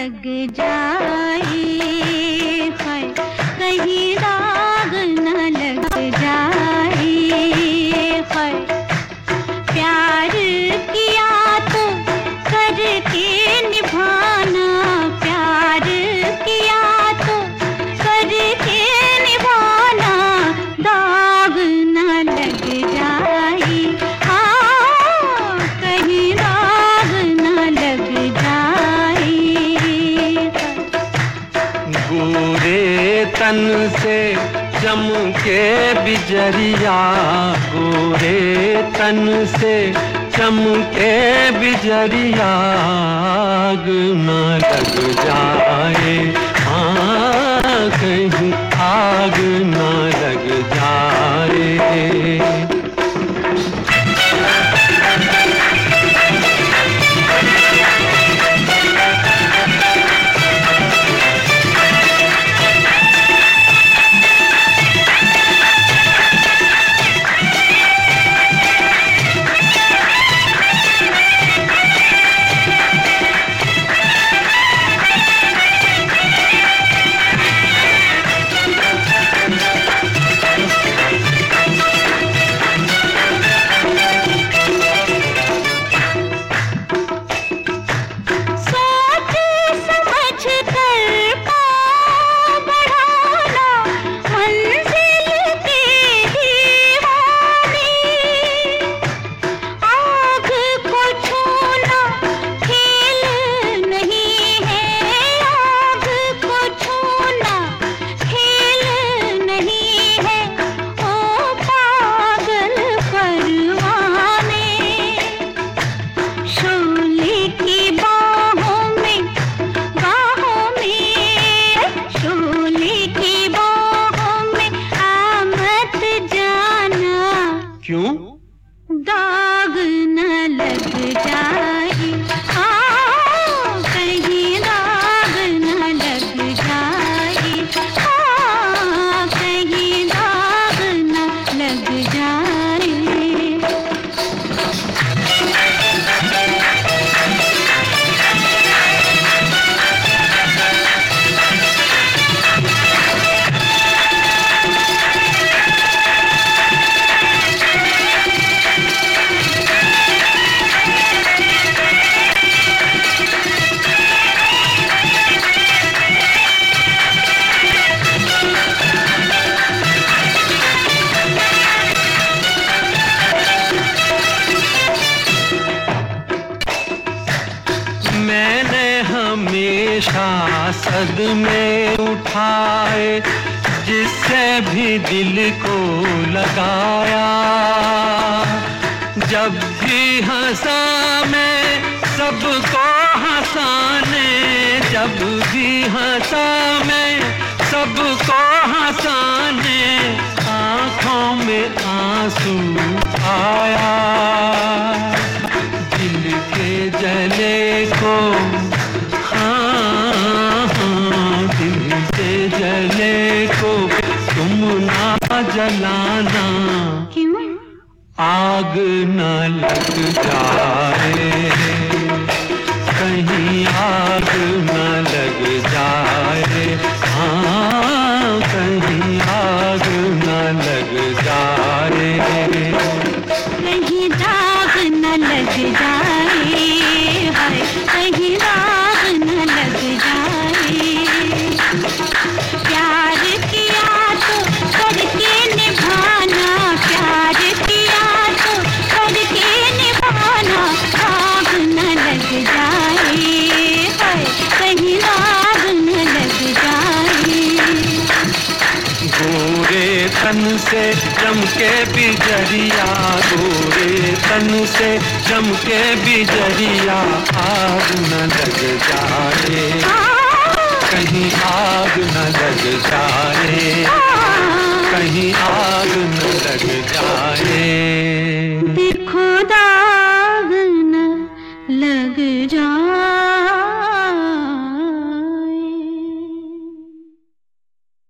लग जाए, हाय कहीं दाग न लग जाए, हाय प्यार किया तो करके निभाना, प्यार किया तो करके निभाना, दाग न लग जाए, हाँ कहीं दाग न लग जाए। गोरे तन से चमके बिजरिया, गोरे तन से चमके बिजरिया, आग न लग जाए, हाँ कहीं आग न लग जाए। क्यों? दाग न लग जाए, हाँ कहीं दाग न लग जाए, हाँ कहीं दाग न लग जाए। मैंने हमेशा सदमे उठाए, जिससे भी दिल को लगाया, जब भी हंसा मैं सबको हंसाने, जब भी हंसा मैं सबको हंसाने, आँखों में आंसू आया, दिल के जले को, हाँ हाँ दिल के जले को तुम ना जलाना, क्यों? आग न लग जाए, कहीं आग न लग जाए, हाँ कहीं आग न लग जाए, कहीं दाग न लग जाए, हाय कहीं दाग न लग जाए, प्यार किया तो करके निभाना, प्यार किया तो करके निभाना, दाग न लग जाए, हाय कहीं दाग न लग जाए। गोरे तन से चमके बिजरिया, गोरे तन से चमके बिजरिया, आग न लग जाए, कहीं आग न लग जाए, कहीं